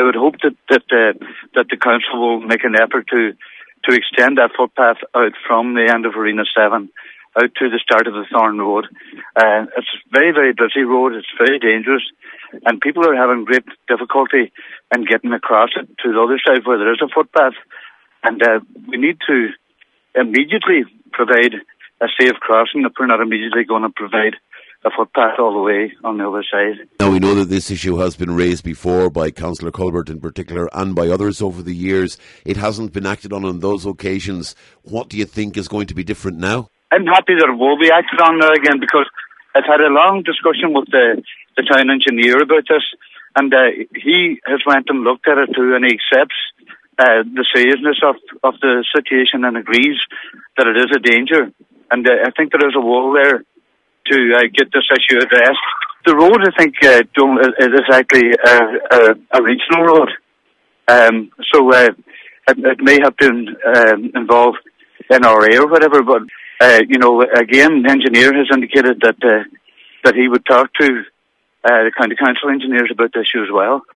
would hope that the council will make an effort to extend that footpath out from the end of Arena 7 out to the start of the Thorn Road. It's a very, very busy road. It's very dangerous, and people are having great difficulty in getting across it to the other side where there is a footpath. And we need to immediately provide a safe crossing if we're not immediately going to provide a footpath all the way on the other side. Now, we know that this issue has been raised before by Councillor Colbert in particular and by others over the years. It hasn't been acted on those occasions. What do you think is going to be different now? I'm happy that it will be acted on now again, because I've had a long discussion with the town engineer about this, and he has went and looked at it too, and he accepts the seriousness of the situation and agrees that it is a danger. And I think there is a will there to get this issue addressed. The road, I think, is actually a regional road. So it may have been involved NRA or whatever, but, again, the engineer has indicated that he would talk to the county council engineers about the issue as well.